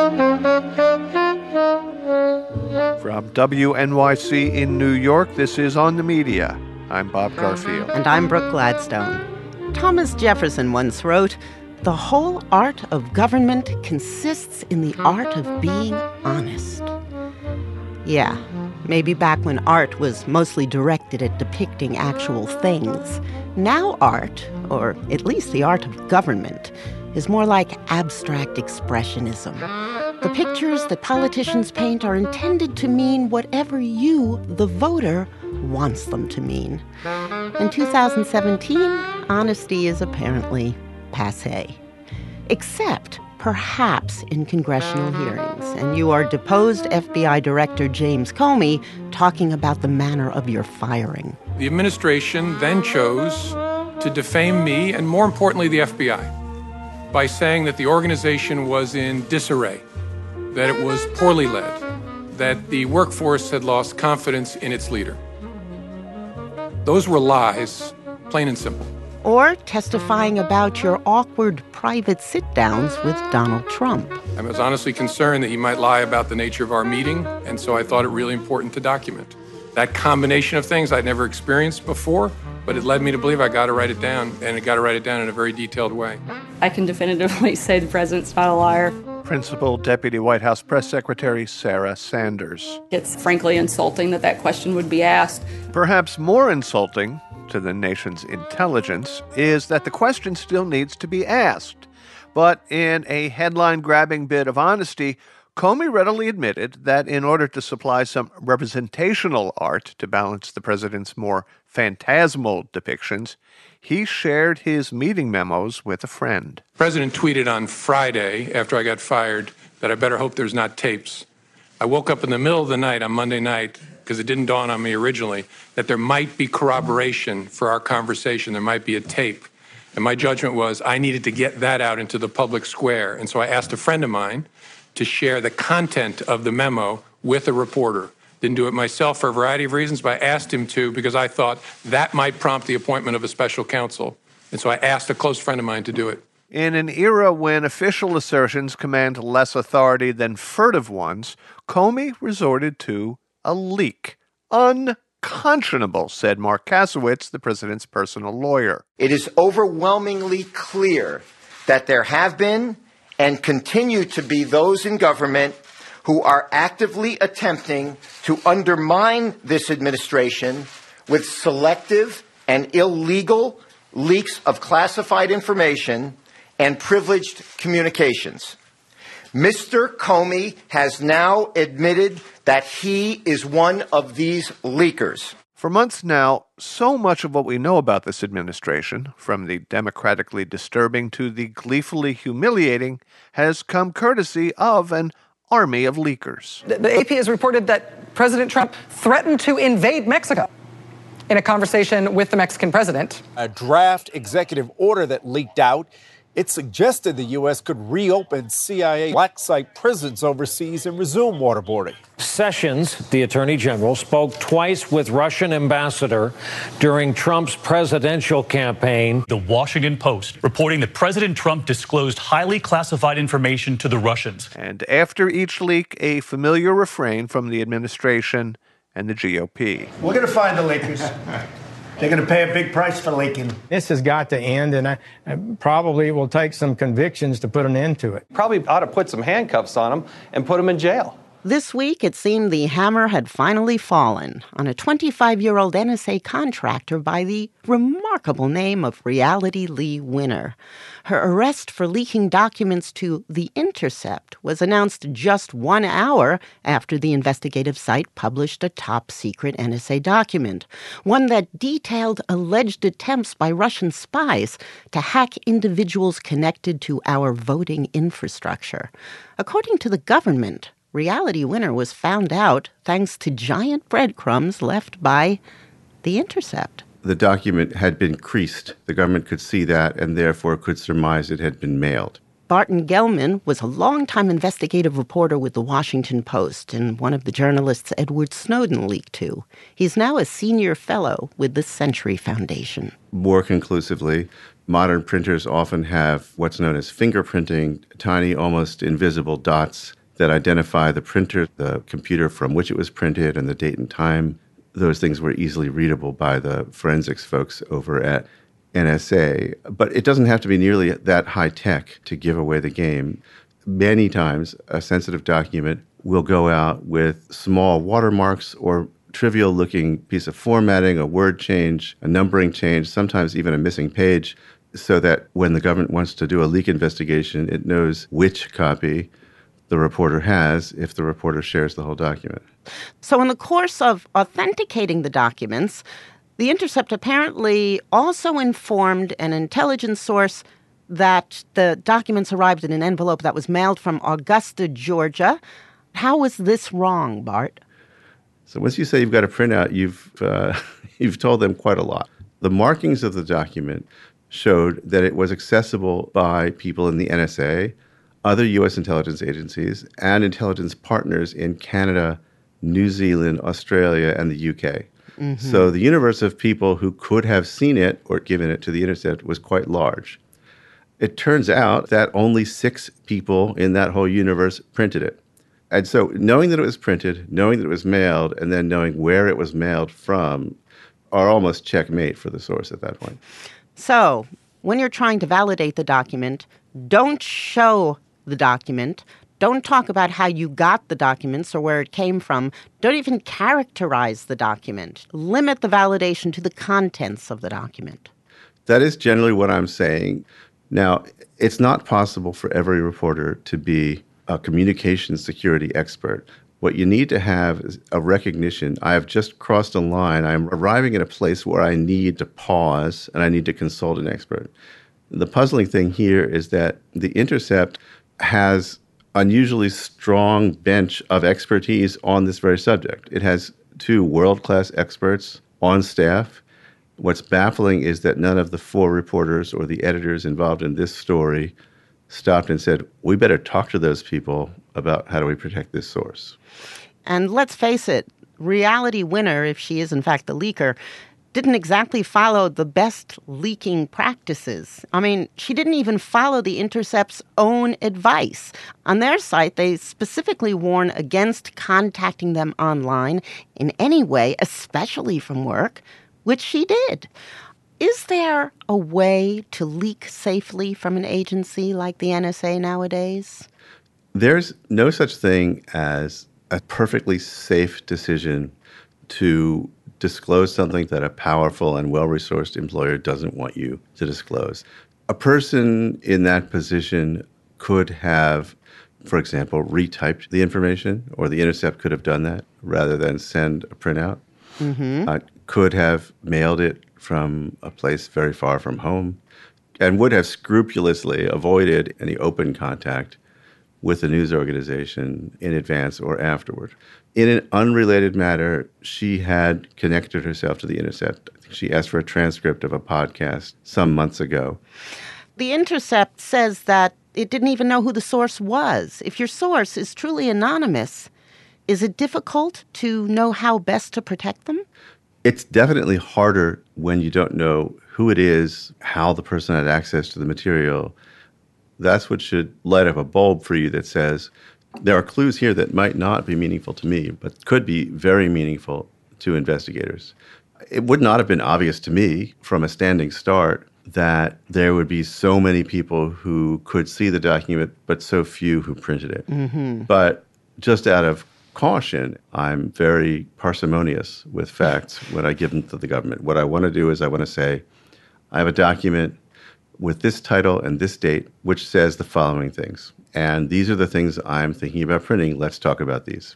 From WNYC in New York, this is On the Media. I'm Bob Garfield. And I'm Brooke Gladstone. Thomas Jefferson once wrote, "The whole art of government consists in the art of being honest." Yeah, maybe back when art was mostly directed at depicting actual things. Now art, or at least the art of government, is more like abstract expressionism. The pictures that politicians paint are intended to mean whatever you, the voter, wants them to mean. In 2017, honesty is apparently passé. Except, perhaps, in congressional hearings, and you are deposed FBI Director James Comey talking about the manner of your firing. The administration then chose to defame me, and more importantly, the FBI, by saying that the organization was in disarray, that it was poorly led, that the workforce had lost confidence in its leader. Those were lies, plain and simple. Or testifying about your awkward private sit-downs with Donald Trump. I was honestly concerned that he might lie about the nature of our meeting, and so I thought it really important to document. That combination of things I'd never experienced before, but it led me to believe I got to write it down, and I got to write it down in a very detailed way. I can definitively say the president's not a liar. Principal Deputy White House Press Secretary Sarah Sanders. It's frankly insulting that question would be asked. Perhaps more insulting to the nation's intelligence is that the question still needs to be asked. But in a headline-grabbing bit of honesty, Comey readily admitted that in order to supply some representational art to balance the president's more phantasmal depictions, he shared his meeting memos with a friend. The president tweeted on Friday, after I got fired, that I better hope there's not tapes. I woke up in the middle of the night on Monday night, because it didn't dawn on me originally, that there might be corroboration for our conversation. There might be a tape. And my judgment was I needed to get that out into the public square. And so I asked a friend of mine to share the content of the memo with a reporter. Didn't do it myself for a variety of reasons, but I asked him to because I thought that might prompt the appointment of a special counsel. And so I asked a close friend of mine to do it. In an era when official assertions command less authority than furtive ones, Comey resorted to a leak. Unconscionable, said Mark Kasowitz, the president's personal lawyer. It is overwhelmingly clear that there have been and continue to be those in government who are actively attempting to undermine this administration with selective and illegal leaks of classified information and privileged communications. Mr. Comey has now admitted that he is one of these leakers. For months now, so much of what we know about this administration, from the democratically disturbing to the gleefully humiliating, has come courtesy of an army of leakers. The AP has reported that President Trump threatened to invade Mexico in a conversation with the Mexican president. A draft executive order that leaked out, it suggested the U.S. could reopen CIA black site prisons overseas and resume waterboarding. Sessions, the Attorney General, spoke twice with Russian ambassador during Trump's presidential campaign. The Washington Post reporting that President Trump disclosed highly classified information to the Russians. And after each leak, a familiar refrain from the administration and the GOP. We're going to find the leakers. They're going to pay a big price for leaking. This has got to end, and I probably will take some convictions to put an end to it. Probably ought to put some handcuffs on them and put them in jail. This week, it seemed the hammer had finally fallen on a 25-year-old NSA contractor by the remarkable name of Reality Lee Winner. Her arrest for leaking documents to The Intercept was announced just 1 hour after the investigative site published a top-secret NSA document, one that detailed alleged attempts by Russian spies to hack individuals connected to our voting infrastructure. According to the government, Reality Winner was found out thanks to giant breadcrumbs left by The Intercept. The document had been creased. The government could see that and therefore could surmise it had been mailed. Barton Gellman was a longtime investigative reporter with The Washington Post and one of the journalists Edward Snowden leaked to. He's now a senior fellow with the Century Foundation. More conclusively, Modern printers often have what's known as fingerprinting, tiny, almost invisible dots that identify the printer, the computer from which it was printed, and the date and time. Those things were easily readable by the forensics folks over at NSA. But it doesn't have to be nearly that high tech to give away the game. Many times, a sensitive document will go out with small watermarks or trivial-looking piece of formatting, a word change, a numbering change, sometimes even a missing page, so that when the government wants to do a leak investigation, it knows which copy the reporter has if the reporter shares the whole document. So in the course of authenticating the documents, The Intercept apparently also informed an intelligence source that the documents arrived in an envelope that was mailed from Augusta, Georgia. How was this wrong, Bart? So once you say you've got a printout, you've told them quite a lot. The markings of the document showed that it was accessible by people in the NSA, other U.S. intelligence agencies, and intelligence partners in Canada, New Zealand, Australia, and the UK. Mm-hmm. So the universe of people who could have seen it or given it to the Intercept was quite large. It turns out that only 6 people in that whole universe printed it. And so knowing that it was printed, knowing that it was mailed, and then knowing where it was mailed from are almost checkmate for the source at that point. So when you're trying to validate the document, don't show the document. Don't talk about how you got the documents or where it came from. Don't even characterize the document. Limit the validation to the contents of the document. That is generally what I'm saying. Now, it's not possible for every reporter to be a communications security expert. What you need to have is a recognition. I have just crossed a line. I'm arriving at a place where I need to pause and I need to consult an expert. The puzzling thing here is that The Intercept has unusually strong bench of expertise on this very subject. It has 2 world-class experts on staff. What's baffling is that none of the 4 reporters or the editors involved in this story stopped and said, we better talk to those people about how do we protect this source. And let's face it, Reality Winner, if she is in fact the leaker, didn't exactly follow the best leaking practices. I mean, she didn't even follow The Intercept's own advice. On their site, they specifically warn against contacting them online in any way, especially from work, which she did. Is there a way to leak safely from an agency like the NSA nowadays? There's no such thing as a perfectly safe decision to disclose something that a powerful and well-resourced employer doesn't want you to disclose. A person in that position could have, for example, retyped the information, or The Intercept could have done that rather than send a printout. Mm-hmm. Could have mailed it from a place very far from home, and would have scrupulously avoided any open contact with the news organization in advance or afterward. In an unrelated matter, she had connected herself to The Intercept. I think she asked for a transcript of a podcast some months ago. The Intercept says that it didn't even know who the source was. If your source is truly anonymous, is it difficult to know how best to protect them? It's definitely harder when you don't know who it is, how the person had access to the material. That's what should light up a bulb for you that says, there are clues here that might not be meaningful to me, but could be very meaningful to investigators. It would not have been obvious to me from a standing start that there would be so many people who could see the document, but so few who printed it. Mm-hmm. But just out of caution, I'm very parsimonious with facts when I give them to the government. What I want to do is I want to say, I have a document with this title and this date, which says the following things. And these are the things I'm thinking about printing. Let's talk about these.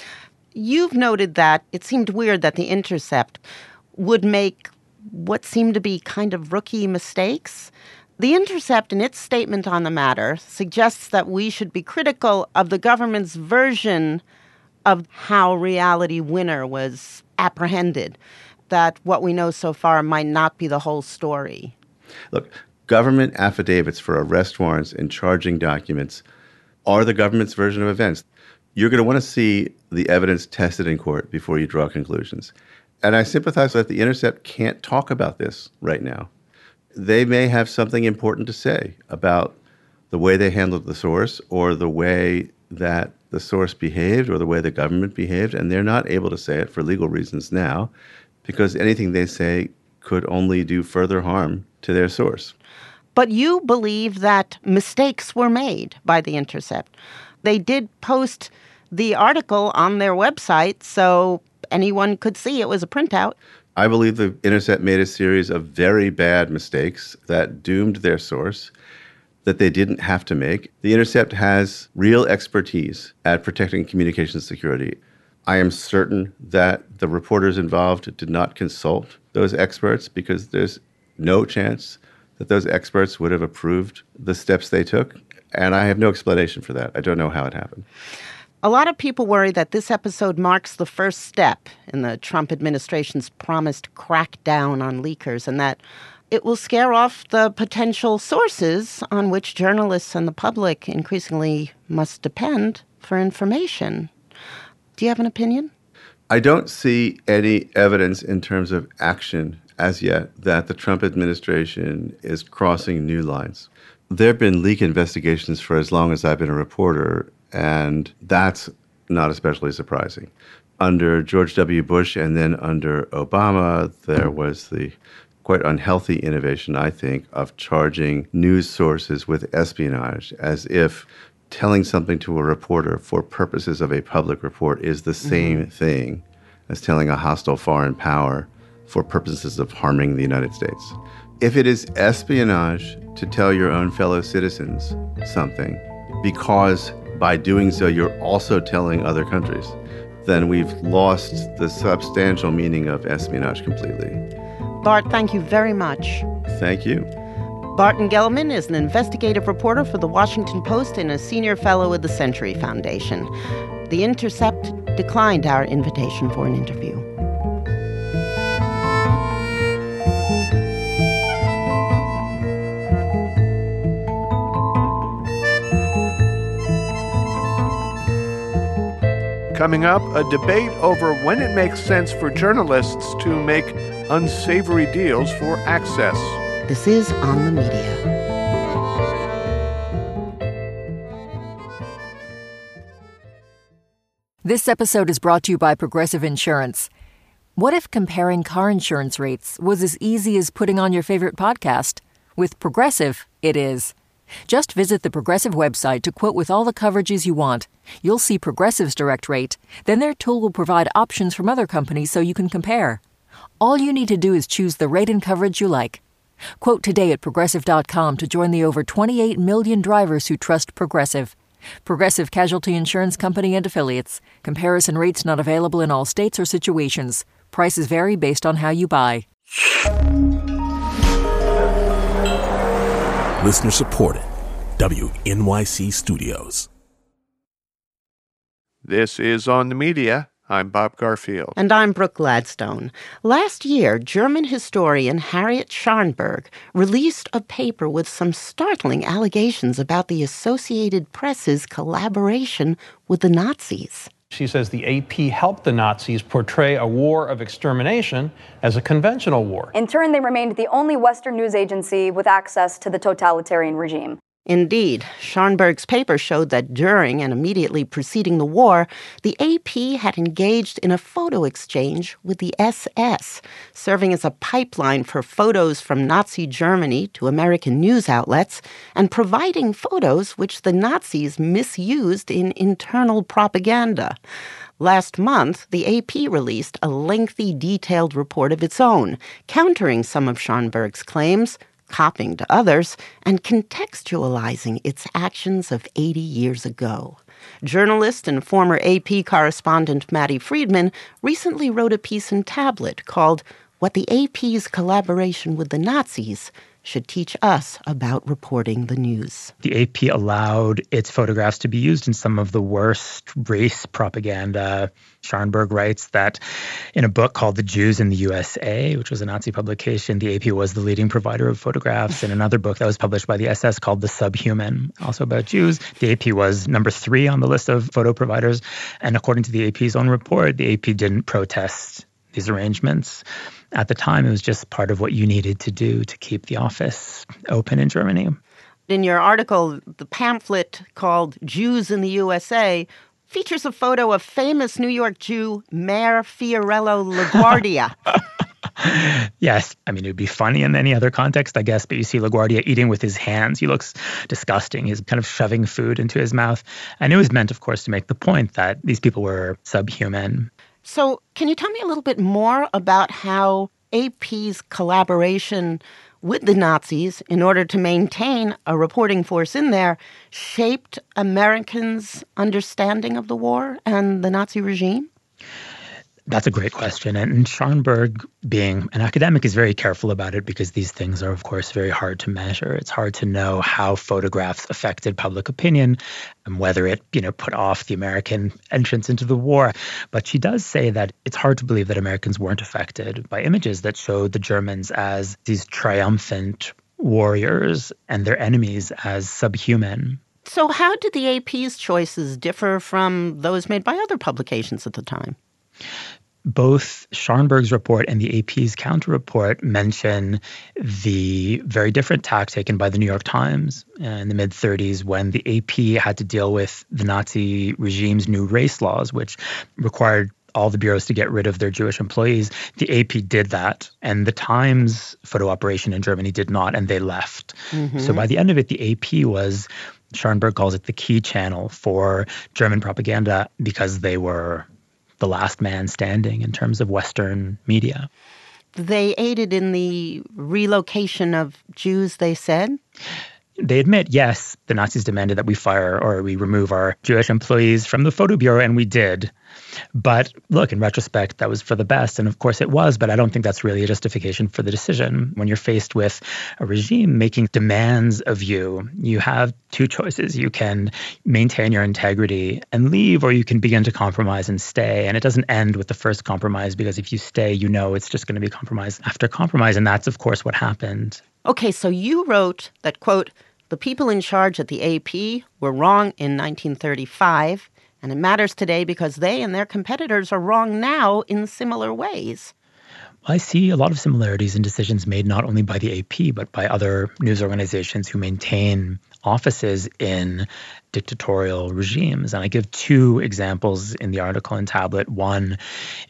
You've noted that it seemed weird that The Intercept would make what seemed to be kind of rookie mistakes. The Intercept, in its statement on the matter, suggests that we should be critical of the government's version of how Reality Winner was apprehended, that what we know so far might not be the whole story. Look, government affidavits for arrest warrants and charging documents are the government's version of events. You're going to want to see the evidence tested in court before you draw conclusions. And I sympathize that The Intercept can't talk about this right now. they may have something important to say about the way they handled the source or the way that the source behaved or the way the government behaved, and they're not able to say it for legal reasons now because anything they say could only do further harm to their source. But you believe that mistakes were made by The Intercept. They did post the article on their website, so anyone could see it was a printout. I believe The Intercept made a series of very bad mistakes that doomed their source that they didn't have to make. The Intercept has real expertise at protecting communications security. I am certain that the reporters involved did not consult those experts because there's no chance that those experts would have approved the steps they took. And I have no explanation for that. I don't know how it happened. A lot of people worry that this episode marks the first step in the Trump administration's promised crackdown on leakers and that it will scare off the potential sources on which journalists and the public increasingly must depend for information. Do you have an opinion? I don't see any evidence in terms of action as yet that the Trump administration is crossing new lines. There have been leak investigations for as long as I've been a reporter, and that's not especially surprising. Under George W. Bush and then under Obama, there was the quite unhealthy innovation, I think, of charging news sources with espionage, as if telling something to a reporter for purposes of a public report is the same thing as telling a hostile foreign power for purposes of harming the United States. If it is espionage to tell your own fellow citizens something, because by doing so you're also telling other countries, then we've lost the substantial meaning of espionage completely. Bart, thank you very much. Thank you. Barton Gellman is an investigative reporter for The Washington Post and a senior fellow with the Century Foundation. The Intercept declined our invitation for an interview. Coming up, a debate over when it makes sense for journalists to make unsavory deals for access. This is On the Media. This episode is brought to you by Progressive Insurance. What if comparing car insurance rates was as easy as putting on your favorite podcast? With Progressive, it is. Just visit the Progressive website to quote with all the coverages you want. You'll see Progressive's direct rate. Then their tool will provide options from other companies so you can compare. All you need to do is choose the rate and coverage you like. Quote today at Progressive.com to join the over 28 million drivers who trust Progressive. Progressive Casualty Insurance Company and Affiliates. Comparison rates not available in all states or situations. Prices vary based on how you buy. Listener supported. WNYC Studios. This is On the Media. I'm Bob Garfield. And I'm Brooke Gladstone. Last year, German historian Harriet Scharnberg released a paper with some startling allegations about the Associated Press's collaboration with the Nazis. She says the AP helped the Nazis portray a war of extermination as a conventional war. In turn, they remained the only Western news agency with access to the totalitarian regime. Indeed, Scharnberg's paper showed that during and immediately preceding the war, the AP had engaged in a photo exchange with the SS, serving as a pipeline for photos from Nazi Germany to American news outlets and providing photos which the Nazis misused in internal propaganda. Last month, the AP released a lengthy, detailed report of its own, countering some of Scharnberg's claims, copying to others, and contextualizing its actions of 80 years ago. Journalist and former AP correspondent Maddie Friedman recently wrote a piece in Tablet called What the AP's Collaboration with the Nazis Should Teach Us About Reporting the News. The AP allowed its photographs to be used in some of the worst race propaganda. Scharnberg writes that in a book called The Jews in the USA, which was a Nazi publication, the AP was the leading provider of photographs. In another book that was published by the SS called The Subhuman, also about Jews, the AP was number 3 on the list of photo providers. And according to the AP's own report, the AP didn't protest these arrangements. At the time, it was just part of what you needed to do to keep the office open in Germany. In your article, the pamphlet called Jews in the USA features a photo of famous New York Jew Mayor Fiorello LaGuardia. Yes. I mean, it would be funny in any other context, I guess, but you see LaGuardia eating with his hands. He looks disgusting. He's kind of shoving food into his mouth. And it was meant, of course, to make the point that these people were subhuman. So can you tell me a little bit more about how AP's collaboration with the Nazis in order to maintain a reporting force in there shaped Americans' understanding of the war and the Nazi regime? That's a great question. And Scharnberg, being an academic, is very careful about it because these things are, of course, very hard to measure. It's hard to know how photographs affected public opinion and whether it, put off the American entrance into the war. But she does say that it's hard to believe that Americans weren't affected by images that showed the Germans as these triumphant warriors and their enemies as subhuman. So how did the AP's choices differ from those made by other publications at the time? Both Scharnberg's report and the AP's counter-report mention the very different tack taken by the New York Times in the mid-30s when the AP had to deal with the Nazi regime's new race laws, which required all the bureaus to get rid of their Jewish employees. The AP did that, and the Times photo operation in Germany did not, and they left. Mm-hmm. So by the end of it, the AP was, Scharnberg calls it the key channel for German propaganda because they were the last man standing in terms of Western media. They aided in the relocation of Jews, they said? They admit, yes, the Nazis demanded that we fire or we remove our Jewish employees from the photo bureau, and we did. But look, in retrospect, that was for the best. And of course it was, but I don't think that's really a justification for the decision. When you're faced with a regime making demands of you, you have two choices. You can maintain your integrity and leave, or you can begin to compromise and stay. And it doesn't end with the first compromise, because if you stay, it's just going to be compromise after compromise. And that's, of course, what happened. Okay, so you wrote that, quote, the people in charge at the AP were wrong in 1935, and it matters today because they and their competitors are wrong now in similar ways. I see a lot of similarities in decisions made not only by the AP, but by other news organizations who maintain offices in dictatorial regimes. And I give two examples in the article in Tablet. One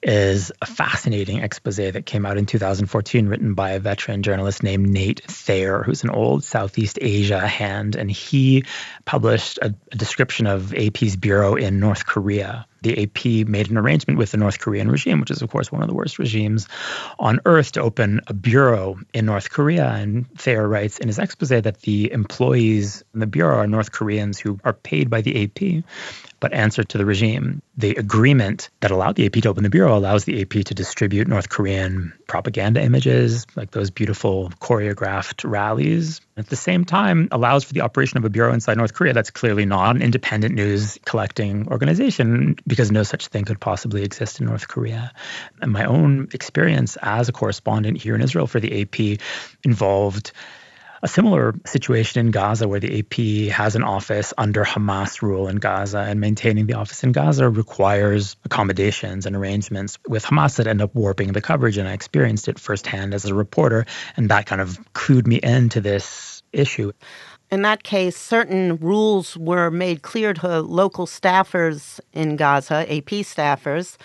is a fascinating expose that came out in 2014, written by a veteran journalist named Nate Thayer, who's an old Southeast Asia hand. And he published a description of AP's bureau in North Korea. The AP made an arrangement with the North Korean regime, which is, of course, one of the worst regimes on earth, to open a bureau in North Korea. And Thayer writes in his expose that the employees in the bureau are North Koreans who are paid by the AP, but answer to the regime. The agreement that allowed the AP to open the bureau allows the AP to distribute North Korean propaganda images, like those beautiful choreographed rallies. At the same time, allows for the operation of a bureau inside North Korea that's clearly not an independent news collecting organization, because no such thing could possibly exist in North Korea. And my own experience as a correspondent here in Israel for the AP involved a similar situation in Gaza, where the AP has an office under Hamas rule in Gaza, and maintaining the office in Gaza requires accommodations and arrangements with Hamas that end up warping the coverage. And I experienced it firsthand as a reporter, and that kind of clued me into this issue. In that case, certain rules were made clear to local staffers in Gaza, AP staffers,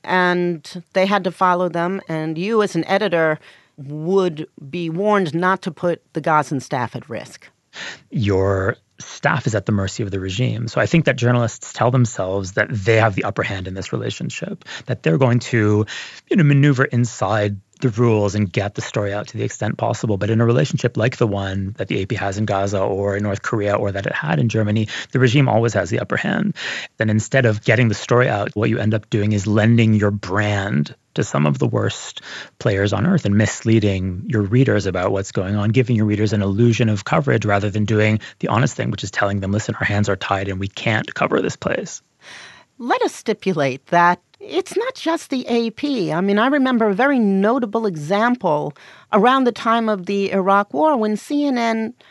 and they had to follow them. And you, as an editor, would be warned not to put the Gazan staff at risk. Your staff is at the mercy of the regime. So I think that journalists tell themselves that they have the upper hand in this relationship, that they're going to, maneuver inside the rules and get the story out to the extent possible. But in a relationship like the one that the AP has in Gaza or in North Korea, or that it had in Germany, the regime always has the upper hand. Then instead of getting the story out, what you end up doing is lending your brand to some of the worst players on earth and misleading your readers about what's going on, giving your readers an illusion of coverage rather than doing the honest thing, which is telling them, listen, our hands are tied and we can't cover this place. Let us stipulate that it's not just the AP. I mean, I remember a very notable example around the time of the Iraq War when CNN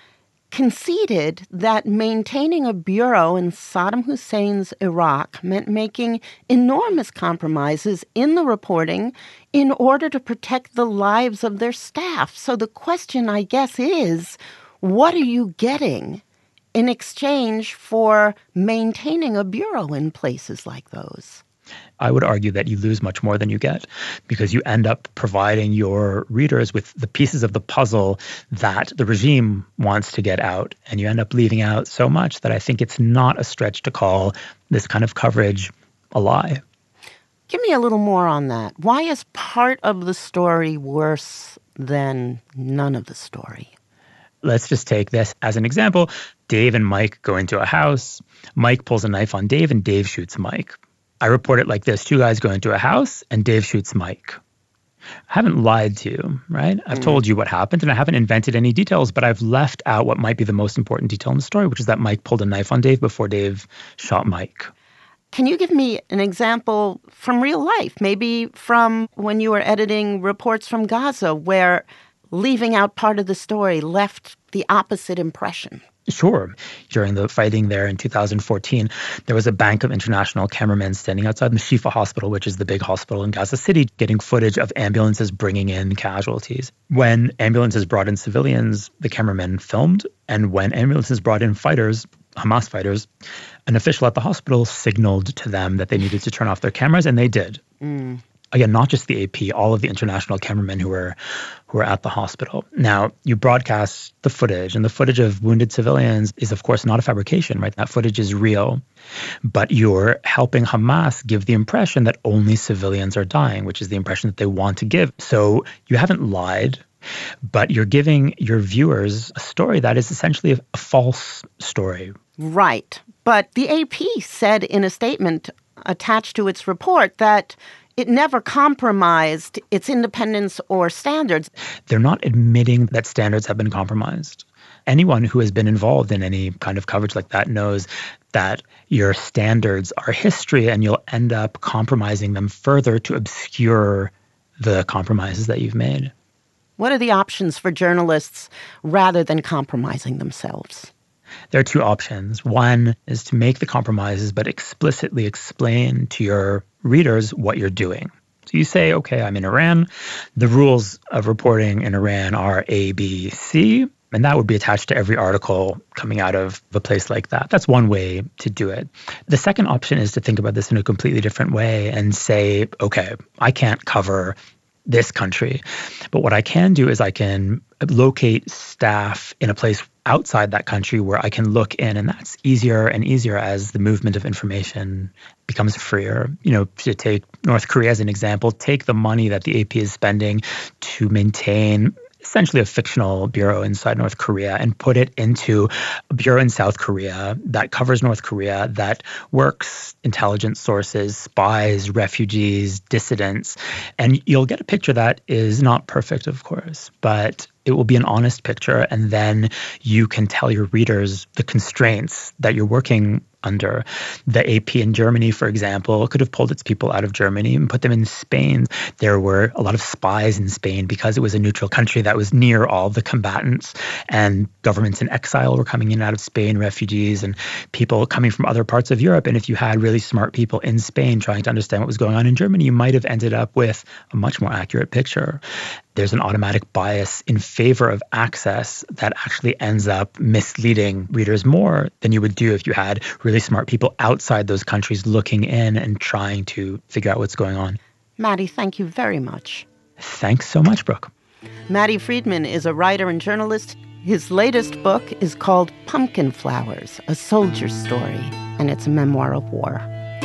conceded that maintaining a bureau in Saddam Hussein's Iraq meant making enormous compromises in the reporting in order to protect the lives of their staff. So the question, I guess, is, what are you getting in exchange for maintaining a bureau in places like those? I would argue that you lose much more than you get, because you end up providing your readers with the pieces of the puzzle that the regime wants to get out, and you end up leaving out so much that I think it's not a stretch to call this kind of coverage a lie. Give me a little more on that. Why is part of the story worse than none of the story? Let's just take this as an example. Dave and Mike go into a house. Mike pulls a knife on Dave, and Dave shoots Mike. I report it like this: 2 guys go into a house and Dave shoots Mike. I haven't lied to you, right? I've told you what happened, and I haven't invented any details, but I've left out what might be the most important detail in the story, which is that Mike pulled a knife on Dave before Dave shot Mike. Can you give me an example from real life, maybe from when you were editing reports from Gaza, where leaving out part of the story left the opposite impression? Sure. During the fighting there in 2014, there was a bank of international cameramen standing outside the Shifa Hospital, which is the big hospital in Gaza City, getting footage of ambulances bringing in casualties. When ambulances brought in civilians, the cameramen filmed. And when ambulances brought in fighters, Hamas fighters, an official at the hospital signaled to them that they needed to turn off their cameras, and they did. Again, not just the AP, all of the international cameramen who were at the hospital. Now, you broadcast the footage, and the footage of wounded civilians is, of course, not a fabrication, right? That footage is real. But you're helping Hamas give the impression that only civilians are dying, which is the impression that they want to give. So you haven't lied, but you're giving your viewers a story that is essentially a false story. Right. But the AP said in a statement attached to its report that it never compromised its independence or standards. They're not admitting that standards have been compromised. Anyone who has been involved in any kind of coverage like that knows that your standards are history, and you'll end up compromising them further to obscure the compromises that you've made. What are the options for journalists rather than compromising themselves? There are two options. One is to make the compromises, but explicitly explain to your readers what you're doing. So you say, okay, I'm in Iran. The rules of reporting in Iran are A, B, C, and that would be attached to every article coming out of a place like that. That's one way to do it. The second option is to think about this in a completely different way and say, okay, I can't cover this country, but what I can do is I can locate staff in a place outside that country where I can look in, and that's easier and easier as the movement of information becomes freer. You know, to take North Korea as an example, take the money that the AP is spending to maintain essentially a fictional bureau inside North Korea and put it into a bureau in South Korea that covers North Korea, that works intelligence sources, spies, refugees, dissidents. And you'll get a picture that is not perfect, of course, but it will be an honest picture. And then you can tell your readers the constraints that you're working under. The AP in Germany, for example, could have pulled its people out of Germany and put them in Spain. There were a lot of spies in Spain because it was a neutral country that was near all the combatants, and governments in exile were coming in and out of Spain, refugees and people coming from other parts of Europe. And if you had really smart people in Spain trying to understand what was going on in Germany, you might have ended up with a much more accurate picture. There's an automatic bias in favor of access that actually ends up misleading readers more than you would do if you had really smart people outside those countries looking in and trying to figure out what's going on. Maddie, thank you very much. Thanks so much, Brooke. Maddie Friedman is a writer and journalist. His latest book is called Pumpkin Flowers, A Soldier's Story, and it's a memoir of war.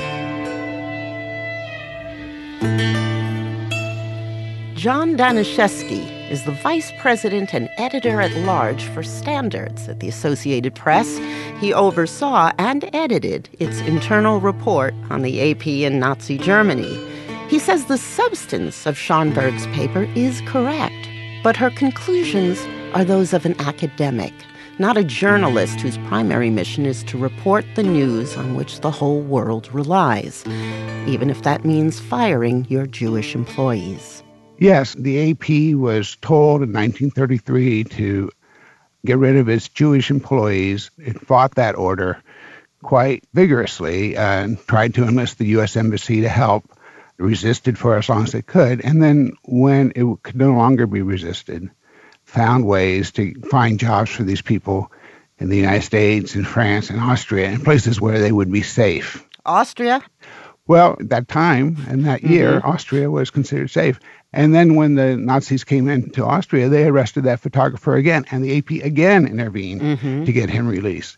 John Danishefsky is the vice president and editor-at-large for Standards at the Associated Press. He oversaw and edited its internal report on the AP in Nazi Germany. He says the substance of Schonberg's paper is correct, but her conclusions are those of an academic, not a journalist whose primary mission is to report the news on which the whole world relies, even if that means firing your Jewish employees. Yes, the AP was told in 1933 to get rid of its Jewish employees. It fought that order quite vigorously and tried to enlist the U.S. Embassy to help. It resisted for as long as it could. And then when it could no longer be resisted, found ways to find jobs for these people in the United States, in France, and Austria, in places where they would be safe. Austria? Well, at that time and that year, Austria was considered safe. And then when the Nazis came into Austria, they arrested that photographer again, and the AP again intervened to get him released.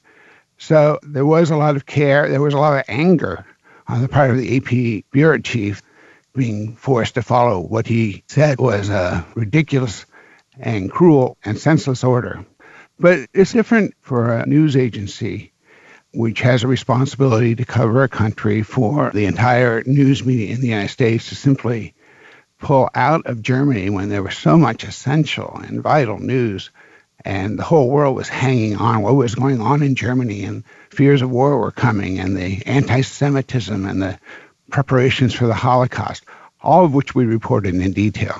So there was a lot of care. There was a lot of anger on the part of the AP bureau chief being forced to follow what he said was a ridiculous and cruel and senseless order. But it's different for a news agency which has a responsibility to cover a country for the entire news media in the United States to simply pull out of Germany when there was so much essential and vital news, and the whole world was hanging on what was going on in Germany, and fears of war were coming, and the anti-Semitism and the preparations for the Holocaust, all of which we reported in detail.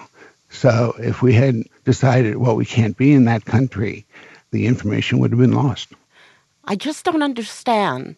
So if we had decided, well, we can't be in that country, the information would have been lost. I just don't understand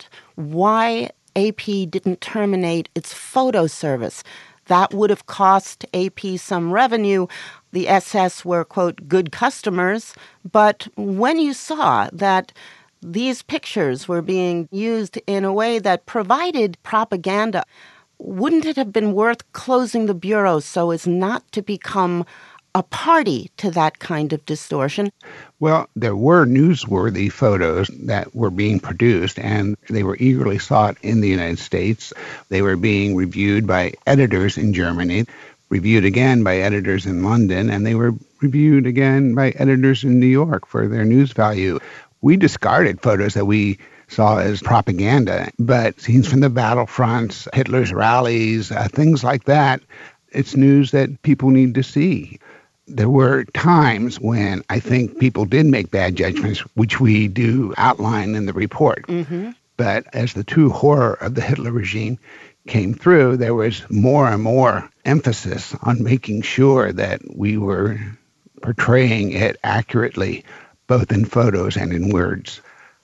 why AP didn't terminate its photo service. That would have cost AP some revenue. The SS were, quote, good customers. But when you saw that these pictures were being used in a way that provided propaganda, wouldn't it have been worth closing the bureau so as not to become a party to that kind of distortion? Well, there were newsworthy photos that were being produced, and they were eagerly sought in the United States. They were being reviewed by editors in Germany, reviewed again by editors in London, and they were reviewed again by editors in New York for their news value. We discarded photos that we saw as propaganda, but scenes from the battlefronts, Hitler's rallies, things like that, it's news that people need to see. There were times when I think people did make bad judgments, which we do outline in the report. But as the true horror of the Hitler regime came through, there was more and more emphasis on making sure that we were portraying it accurately, both in photos and in words.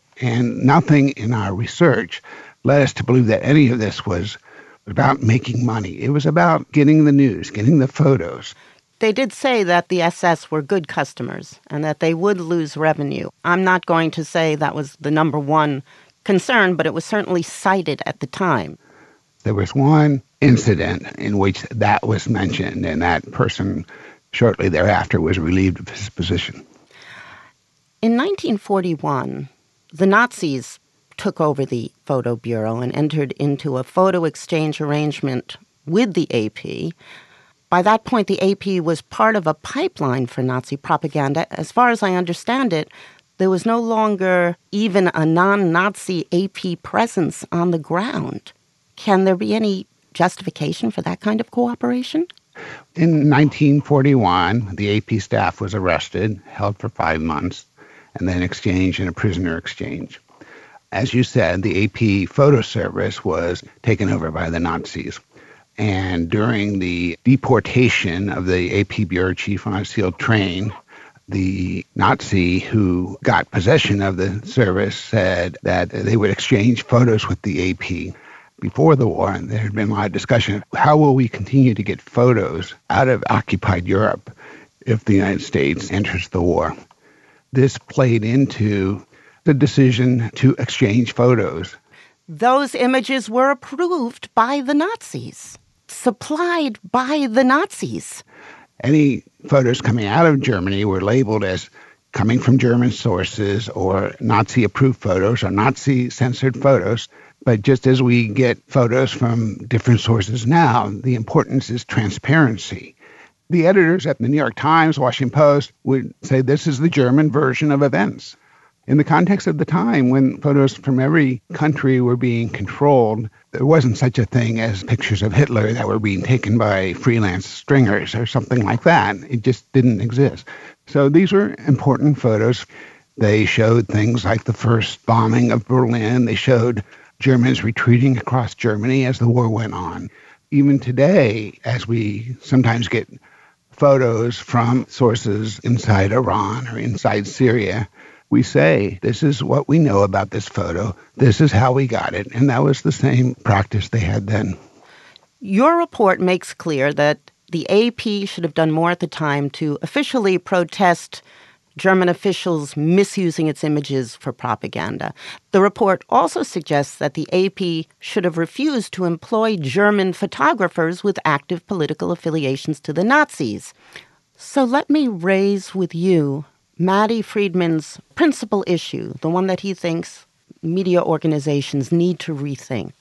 And nothing in our research led us to believe that any of this was about making money. It was about getting the news, getting the photos. They did say that the SS were good customers and that they would lose revenue. I'm not going to say that was the number one concern, but it was certainly cited at the time. There was one incident in which that was mentioned, and that person shortly thereafter was relieved of his position. In 1941, the Nazis took over the Photo Bureau and entered into a photo exchange arrangement with the AP. By that point, the AP was part of a pipeline for Nazi propaganda. As far as I understand it, there was no longer even a non-Nazi AP presence on the ground. Can there be any justification for that kind of cooperation? In 1941, the AP staff was arrested, held for 5 months, and then exchanged in a prisoner exchange. As you said, the AP photo service was taken over by the Nazis. And during the deportation of the AP bureau chief on a sealed train, the Nazi who got possession of the service said that they would exchange photos with the AP. Before the war, and there had been a lot of discussion, how will we continue to get photos out of occupied Europe if the United States enters the war? This played into the decision to exchange photos. Those images were approved by the Nazis, supplied by the Nazis. Any photos coming out of Germany were labeled as coming from German sources or Nazi-approved photos or Nazi-censored photos. But just as we get photos from different sources now, the importance is transparency. The editors at the New York Times, Washington Post would say this is the German version of events. In the context of the time, when photos from every country were being controlled, there wasn't such a thing as pictures of Hitler that were being taken by freelance stringers or something like that. It just didn't exist. So these were important photos. They showed things like the first bombing of Berlin. They showed Germans retreating across Germany as the war went on. Even today, as we sometimes get photos from sources inside Iran or inside Syria, We say, this is what we know about this photo. This is how we got it. And that was the same practice they had then. Your report makes clear that the AP should have done more at the time to officially protest German officials misusing its images for propaganda. The report also suggests that the AP should have refused to employ German photographers with active political affiliations to the Nazis. So let me raise with you Matty Friedman's principal issue, the one that he thinks media organizations need to rethink.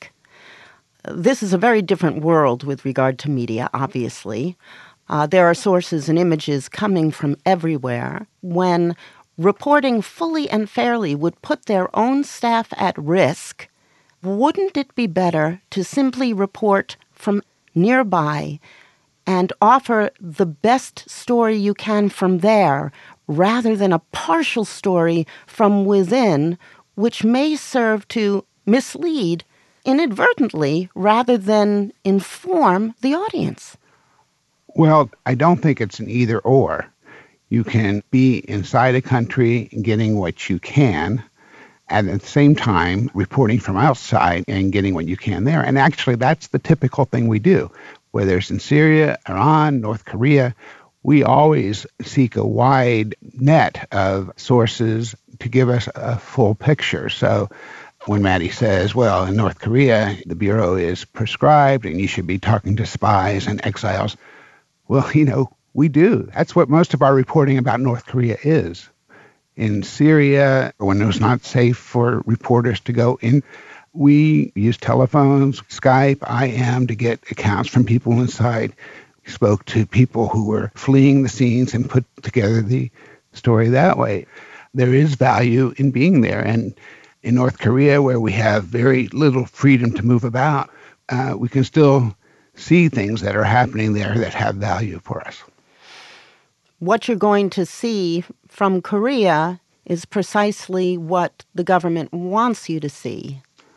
This is a very different world with regard to media, obviously. There are sources and images coming from everywhere. When reporting fully and fairly would put their own staff at risk, wouldn't it be better to simply report from nearby and offer the best story you can from there rather than a partial story from within, which may serve to mislead inadvertently rather than inform the audience? Well, I don't think it's an either or. You can be inside a country getting what you can, and at the same time reporting from outside and getting what you can there. And actually, that's the typical thing we do. Whether it's in Syria, Iran, North Korea, we always seek a wide net of sources to give us a full picture. So when Matty says, well, in North Korea, the Bureau is prescribed and you should be talking to spies and exiles, well, we do. That's what most of our reporting about North Korea is. In Syria, when it was not safe for reporters to go in, we used telephones, Skype, IM to get accounts from people inside. We spoke to people who were fleeing the scenes and put together the story that way. There is value in being there. And in North Korea, where we have very little freedom to move about, we can still see things that are happening there that have value for us. What you're going to see from Korea is precisely what the government wants you to see.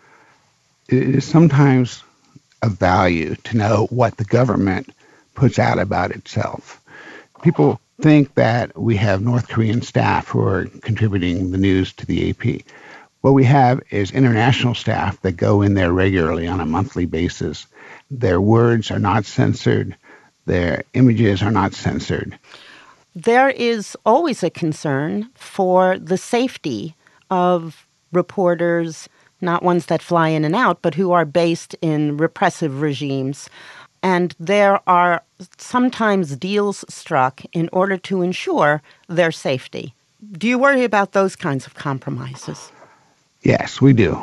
It is sometimes of value to know what the government puts out about itself. People think that we have North Korean staff who are contributing the news to the AP. What we have is international staff that go in there regularly on a monthly basis. Their words are not censored. Their images are not censored. There is always a concern for the safety of reporters, not ones that fly in and out, but who are based in repressive regimes. And there are sometimes deals struck in order to ensure their safety. Do you worry about those kinds of compromises? Yes, we do.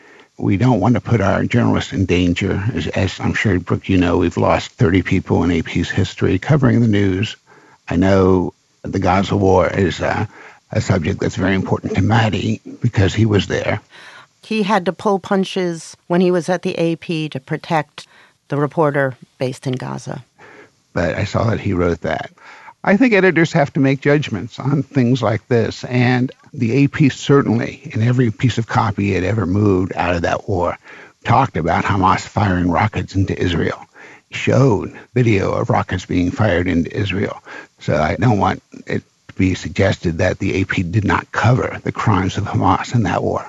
We don't want to put our journalists in danger. As I'm sure, Brooke, we've lost 30 people in AP's history covering the news. I know the Gaza war is a subject that's very important to Matty because he was there. He had to pull punches when he was at the AP to protect the reporter based in Gaza. But I saw that he wrote that. I think editors have to make judgments on things like this, and the AP certainly, in every piece of copy it ever moved out of that war, talked about Hamas firing rockets into Israel, showed video of rockets being fired into Israel. So I don't want it to be suggested that the AP did not cover the crimes of Hamas in that war.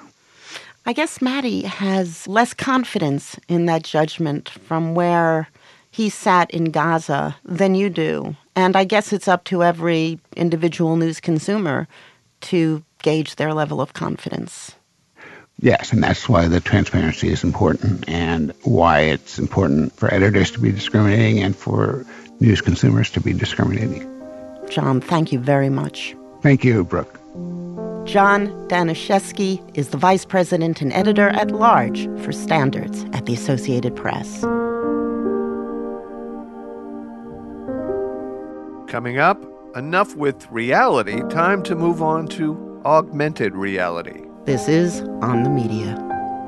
I guess Matty has less confidence in that judgment from where he sat in Gaza than you do. And I guess it's up to every individual news consumer to gauge their level of confidence. Yes, and that's why the transparency is important and why it's important for editors to be discriminating and for news consumers to be discriminating. John, thank you very much. Thank you, Brooke. John Danishefsky is the vice president and editor-at-large for Standards at the Associated Press. Coming up, enough with reality, time to move on to augmented reality. This is On the Media.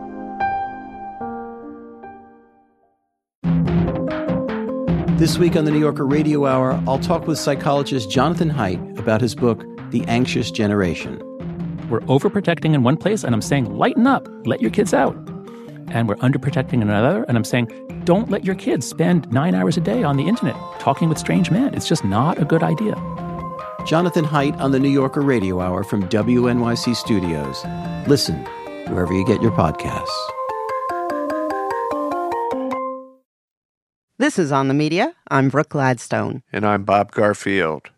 This week on the New Yorker Radio Hour, I'll talk with psychologist Jonathan Haidt about his book, The Anxious Generation. We're overprotecting in one place, and I'm saying, lighten up, let your kids out. And we're underprotecting in another, and I'm saying, don't let your kids spend 9 hours a day on the internet talking with strange men. It's just not a good idea. Jonathan Haidt on the New Yorker Radio Hour from WNYC Studios. Listen wherever you get your podcasts. This is On the Media. I'm Brooke Gladstone. And I'm Bob Garfield.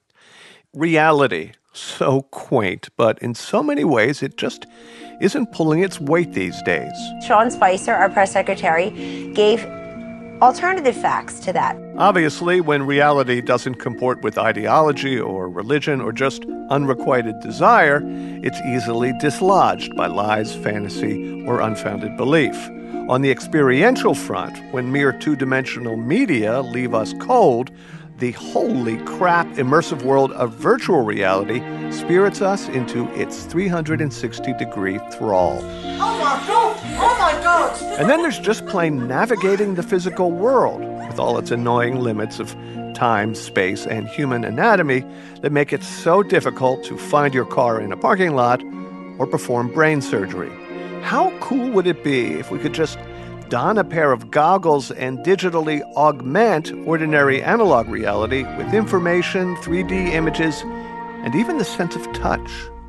Reality, so quaint, but in so many ways it just isn't pulling its weight these days. Sean Spicer, our press secretary, gave alternative facts to that. Obviously, when reality doesn't comport with ideology or religion or just unrequited desire, it's easily dislodged by lies, fantasy, or unfounded belief. On the experiential front, when mere two-dimensional media leave us cold, the holy crap immersive world of virtual reality spirits us into its 360-degree thrall. Oh my God! Oh my God! And then there's just plain navigating the physical world, with all its annoying limits of time, space, and human anatomy that make it so difficult to find your car in a parking lot or perform brain surgery. How cool would it be if we could just don a pair of goggles and digitally augment ordinary analog reality with information, 3D images, and even the sense of touch?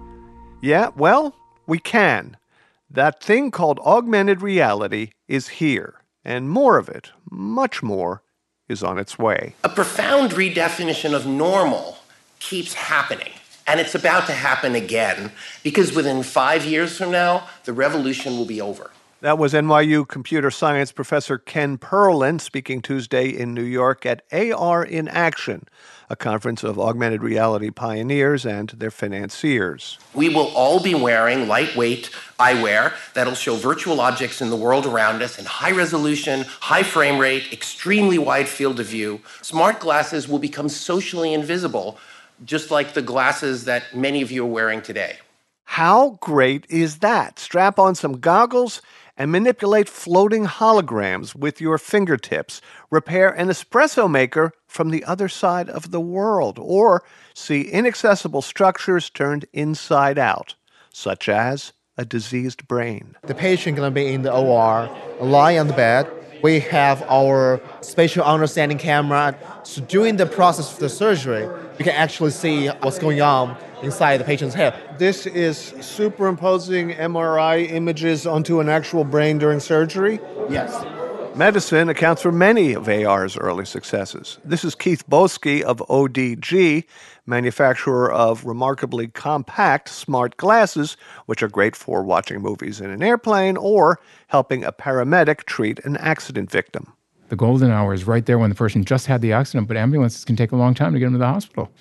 Yeah, well, we can. That thing called augmented reality is here, and more of it, much more, is on its way. A profound redefinition of normal keeps happening, and it's about to happen again, because within 5 years from now, the revolution will be over. That was NYU computer science professor Ken Perlin speaking Tuesday in New York at AR in Action, a conference of augmented reality pioneers and their financiers. We will all be wearing lightweight eyewear that'll show virtual objects in the world around us in high resolution, high frame rate, extremely wide field of view. Smart glasses will become socially invisible, just like the glasses that many of you are wearing today. How great is that? Strap on some goggles and manipulate floating holograms with your fingertips. Repair an espresso maker from the other side of the world, or see inaccessible structures turned inside out, such as a diseased brain. The patient going to be in the OR, lying on the bed. We have our spatial understanding camera. So during the process of the surgery, you can actually see what's going on inside the patient's head. This is superimposing MRI images onto an actual brain during surgery? Yes. Medicine accounts for many of AR's early successes. This is Keith Boesky of ODG, manufacturer of remarkably compact smart glasses, which are great for watching movies in an airplane or helping a paramedic treat an accident victim. The golden hour is right there when the person just had the accident, but ambulances can take a long time to get them to the hospital.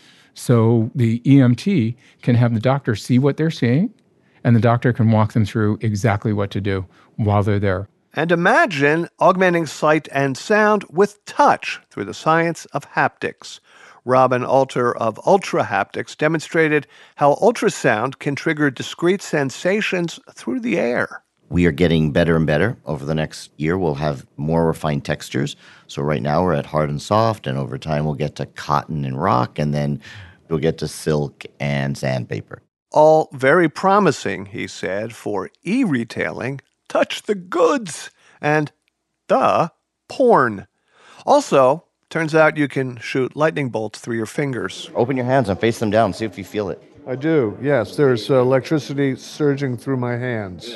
So the EMT can have the doctor see what they're seeing, and the doctor can walk them through exactly what to do while they're there. And imagine augmenting sight and sound with touch through the science of haptics. Robin Alter of Ultra Haptics demonstrated how ultrasound can trigger discrete sensations through the air. We are getting better and better. Over the next year, we'll have more refined textures. So right now we're at hard and soft, and over time we'll get to cotton and rock, and then we'll get to silk and sandpaper. All very promising, he said, for e-retailing, touch the goods, and porn. Also, turns out you can shoot lightning bolts through your fingers. Open your hands and face them down, see if you feel it. I do, yes. There's electricity surging through my hands.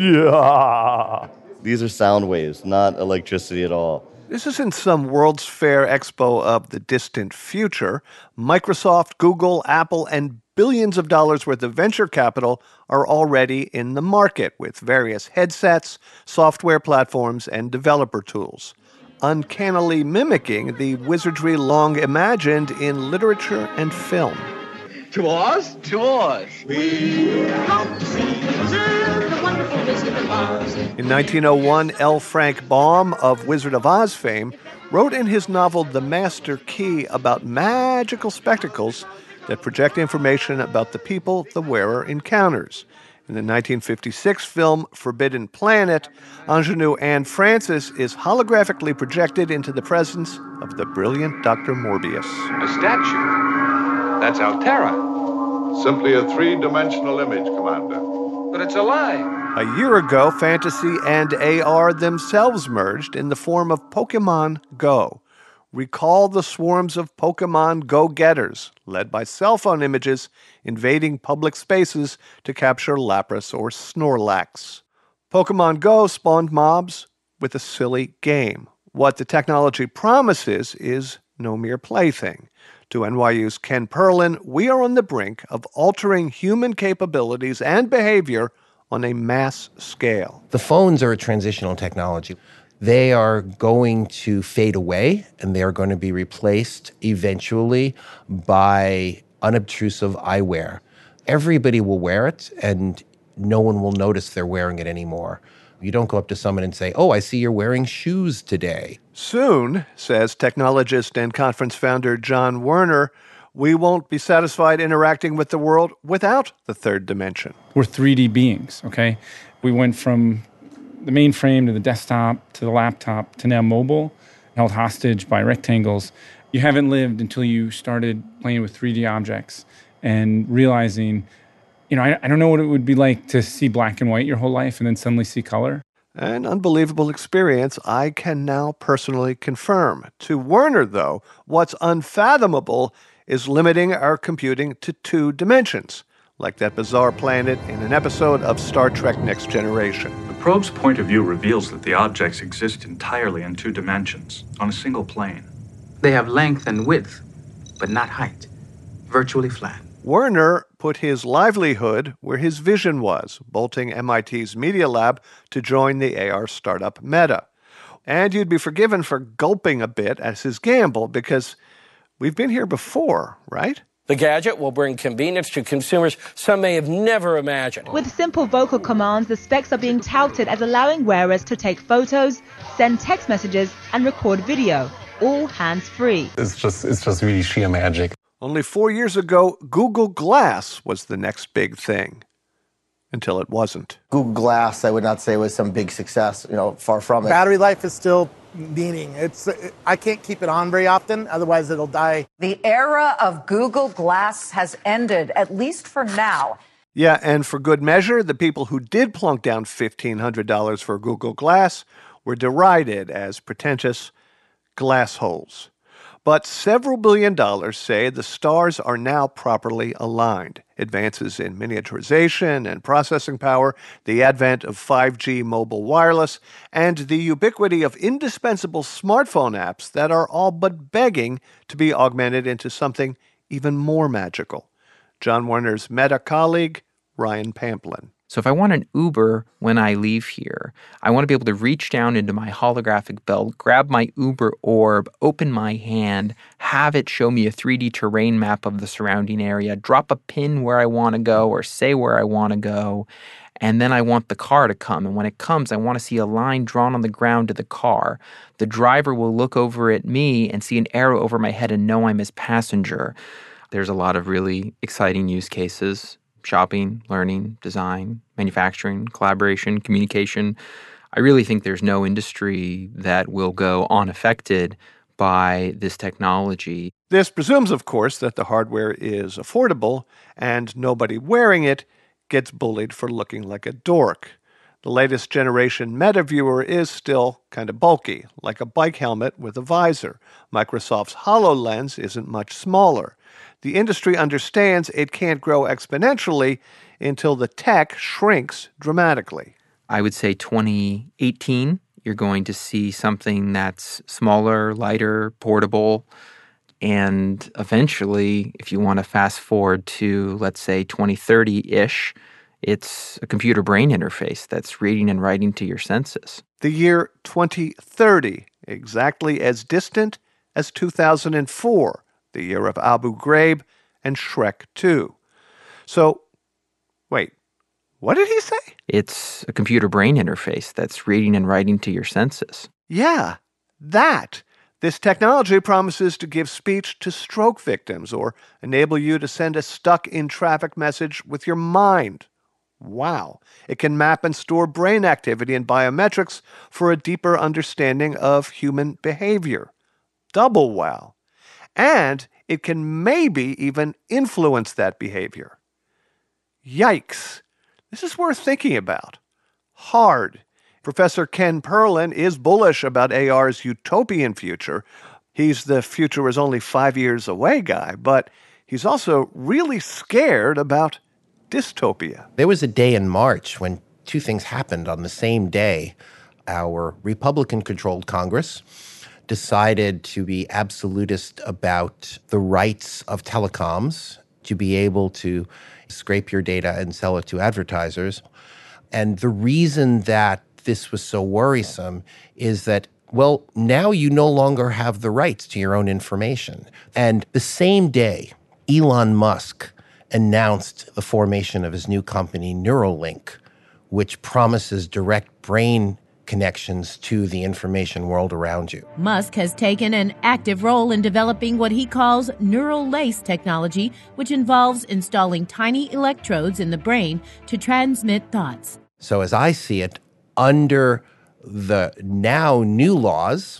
Yeah. These are sound waves, not electricity at all. This isn't some World's Fair expo of the distant future. Microsoft, Google, Apple, and billions of dollars worth of venture capital are already in the market with various headsets, software platforms, and developer tools, uncannily mimicking the wizardry long imagined in literature and film. To Oz? To Oz. We come to see the wizard, the wonderful Wizard of Oz. In 1901, L. Frank Baum of Wizard of Oz fame wrote in his novel The Master Key about magical spectacles that project information about the people the wearer encounters. In the 1956 film Forbidden Planet, ingenue Anne Francis is holographically projected into the presence of the brilliant Dr. Morbius. A statue? That's Altera. Simply a three-dimensional image, Commander. But it's a lie. A year ago, fantasy and AR themselves merged in the form of Pokemon Go. recall the swarms of Pokemon go-getters, led by cell phone images, invading public spaces to capture Lapras or Snorlax. Pokemon Go spawned mobs with a silly game. What the technology promises is no mere plaything. To NYU's Ken Perlin, we are on the brink of altering human capabilities and behavior on a mass scale. The phones are a transitional technology. They are going to fade away, and they are going to be replaced eventually by unobtrusive eyewear. Everybody will wear it, and no one will notice they're wearing it anymore. You don't go up to someone and say, "Oh, I see you're wearing shoes today." Soon, says technologist and conference founder John Werner, we won't be satisfied interacting with the world without the third dimension. We're 3D beings, okay? We went from the mainframe to the desktop to the laptop to now mobile, held hostage by rectangles. You haven't lived until you started playing with 3D objects and realizing, I don't know what it would be like to see black and white your whole life and then suddenly see color. An unbelievable experience I can now personally confirm. To Werner, though, what's unfathomable is limiting our computing to 2 dimensions, like that bizarre planet in an episode of Star Trek Next Generation. The probe's point of view reveals that the objects exist entirely in 2 dimensions, on a single plane. They have length and width, but not height. Virtually flat. Werner put his livelihood where his vision was, bolting MIT's Media Lab to join the AR startup Meta. And you'd be forgiven for gulping a bit as his gamble, because we've been here before, right? The gadget will bring convenience to consumers some may have never imagined. With simple vocal commands, the specs are being touted as allowing wearers to take photos, send text messages, and record video, all hands-free. It's just really sheer magic. Only 4 years ago, Google Glass was the next big thing. Until it wasn't. Google Glass, I would not say was some big success, far from it. Battery life is still meaning. I can't keep it on very often, otherwise it'll die. The era of Google Glass has ended, at least for now. Yeah, and for good measure, the people who did plunk down $1,500 for Google Glass were derided as pretentious glassholes. But several billion dollars say the stars are now properly aligned. Advances in miniaturization and processing power, the advent of 5G mobile wireless, and the ubiquity of indispensable smartphone apps that are all but begging to be augmented into something even more magical. John Werner's Meta colleague, Ryan Pamplin. So if I want an Uber when I leave here, I want to be able to reach down into my holographic belt, grab my Uber orb, open my hand, have it show me a 3D terrain map of the surrounding area, drop a pin where I want to go or say where I want to go, and then I want the car to come. And when it comes, I want to see a line drawn on the ground to the car. The driver will look over at me and see an arrow over my head and know I'm his passenger. There's a lot of really exciting use cases. Shopping, learning, design, manufacturing, collaboration, communication. I really think there's no industry that will go unaffected by this technology. This presumes, of course, that the hardware is affordable and nobody wearing it gets bullied for looking like a dork. The latest generation MetaViewer is still kind of bulky, like a bike helmet with a visor. Microsoft's HoloLens isn't much smaller. The industry understands it can't grow exponentially until the tech shrinks dramatically. I would say 2018, you're going to see something that's smaller, lighter, portable, and eventually, if you want to fast forward to, let's say, 2030-ish, it's a computer brain interface that's reading and writing to your senses. The year 2030, exactly as distant as 2004. The year of Abu Ghraib and Shrek 2. So, wait, what did he say? It's a computer brain interface that's reading and writing to your senses. Yeah, that. This technology promises to give speech to stroke victims or enable you to send a stuck-in-traffic message with your mind. Wow. It can map and store brain activity and biometrics for a deeper understanding of human behavior. Double wow. And it can maybe even influence that behavior. Yikes. This is worth thinking about. Hard. Professor Ken Perlin is bullish about AR's utopian future. He's the future is only 5 years away guy, but he's also really scared about dystopia. There was a day in March when two things happened on the same day. Our Republican-controlled Congress decided to be absolutist about the rights of telecoms to be able to scrape your data and sell it to advertisers. And the reason that this was so worrisome is that, well, now you no longer have the rights to your own information. And the same day, Elon Musk announced the formation of his new company, Neuralink, which promises direct brain connections to the information world around you. Musk has taken an active role in developing what he calls neural lace technology, which involves installing tiny electrodes in the brain to transmit thoughts. So as I see it, under the now new laws,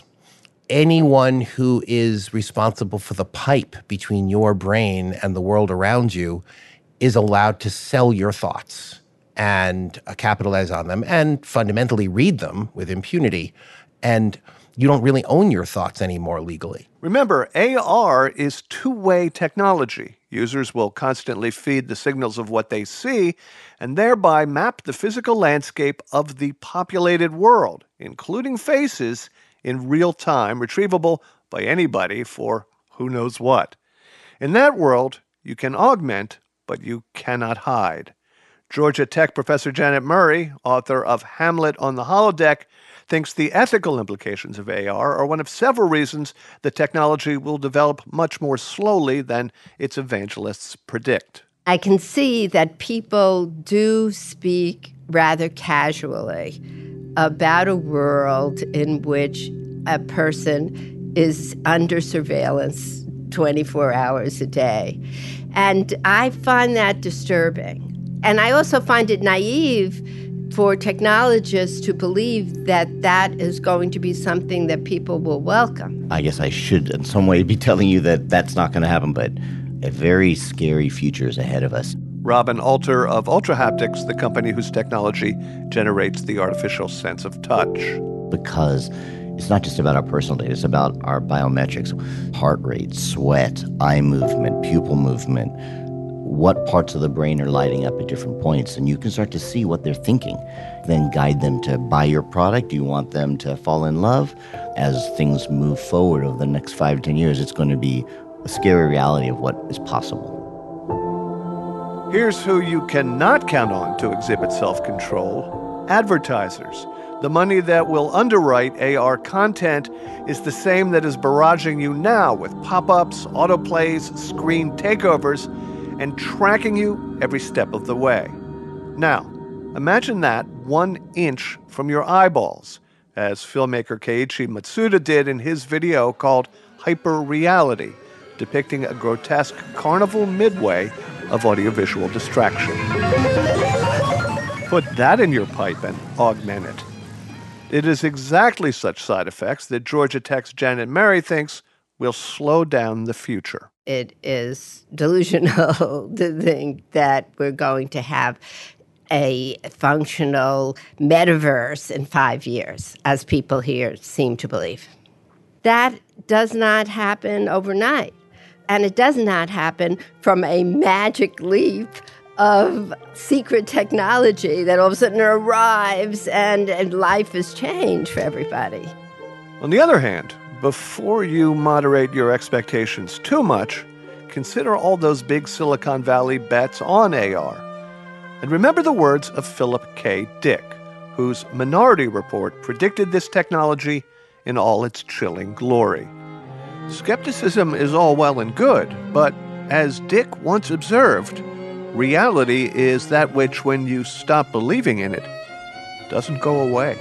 anyone who is responsible for the pipe between your brain and the world around you is allowed to sell your thoughts and capitalize on them and fundamentally read them with impunity. And you don't really own your thoughts anymore legally. Remember, AR is two-way technology. Users will constantly feed the signals of what they see and thereby map the physical landscape of the populated world, including faces, in real time, retrievable by anybody for who knows what. In that world, you can augment, but you cannot hide. Georgia Tech professor Janet Murray, author of Hamlet on the Holodeck, thinks the ethical implications of AR are one of several reasons the technology will develop much more slowly than its evangelists predict. I can see that people do speak rather casually about a world in which a person is under surveillance 24 hours a day. And I find that disturbing. And I also find it naive for technologists to believe that that is going to be something that people will welcome. I guess I should in some way be telling you that that's not going to happen, but a very scary future is ahead of us. Robin Alter of Ultrahaptics, the company whose technology generates the artificial sense of touch. Because it's not just about our personal data, it's about our biometrics, heart rate, sweat, eye movement, pupil movement, what parts of the brain are lighting up at different points, and you can start to see what they're thinking. Then guide them to buy your product. You want them to fall in love. As things move forward over the next 5 to 10 years, it's going to be a scary reality of what is possible. Here's who you cannot count on to exhibit self-control: advertisers. The money that will underwrite AR content is the same that is barraging you now with pop-ups, autoplays, screen takeovers, and tracking you every step of the way. Now, imagine that 1 inch from your eyeballs, as filmmaker Keiichi Matsuda did in his video called Hyper-Reality, depicting a grotesque carnival midway of audiovisual distraction. Put that in your pipe and augment it. It is exactly such side effects that Georgia Tech's Janet Murray thinks will slow down the future. It is delusional to think that we're going to have a functional metaverse in 5 years, as people here seem to believe. That does not happen overnight. And it does not happen from a magic leap of secret technology that all of a sudden arrives and life is changed for everybody. On the other hand, before you moderate your expectations too much, consider all those big Silicon Valley bets on AR. And remember the words of Philip K. Dick, whose Minority Report predicted this technology in all its chilling glory. Skepticism is all well and good, but as Dick once observed, reality is that which, when you stop believing in it, doesn't go away.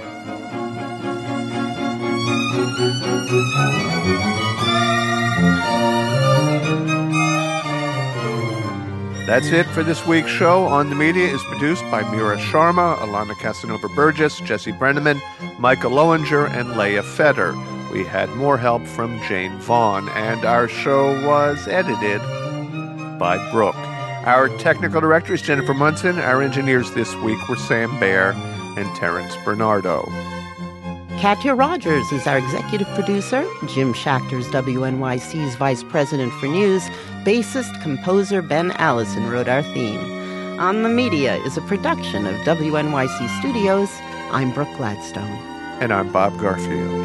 That's it for this week's show. On the Media is produced by Mira Sharma, Alana Casanova-Burgess, Jesse Brenneman, Micah Lowinger, and Leah Feder. We had more help from Jane Vaughn, and our show was edited by Brooke. Our technical director is Jennifer Munson. Our engineers this week were Sam Baer and Terrence Bernardo. Katya Rogers is our executive producer. Jim Schachter's WNYC's vice president for news. Bassist, composer Ben Allison wrote our theme. On the Media is a production of WNYC Studios. I'm Brooke Gladstone. And I'm Bob Garfield.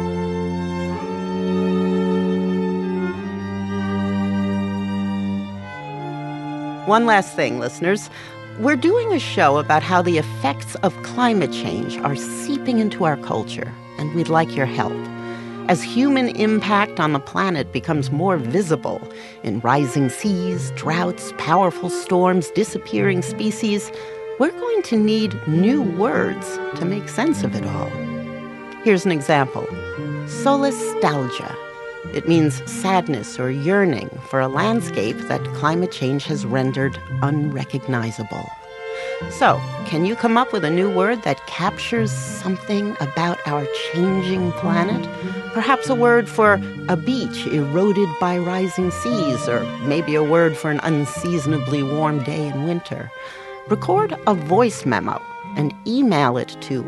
One last thing, listeners. We're doing a show about how the effects of climate change are seeping into our culture, and we'd like your help. As human impact on the planet becomes more visible in rising seas, droughts, powerful storms, disappearing species, we're going to need new words to make sense of it all. Here's an example. Solastalgia. It means sadness or yearning for a landscape that climate change has rendered unrecognizable. So, can you come up with a new word that captures something about our changing planet? Perhaps a word for a beach eroded by rising seas, or maybe a word for an unseasonably warm day in winter. Record a voice memo and email it to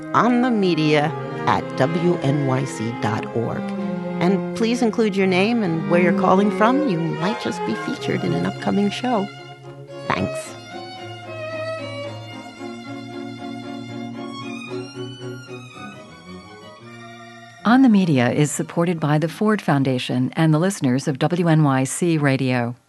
onthemedia@wnyc.org. And please include your name and where you're calling from. You might just be featured in an upcoming show. Thanks. On the Media is supported by the Ford Foundation and the listeners of WNYC Radio.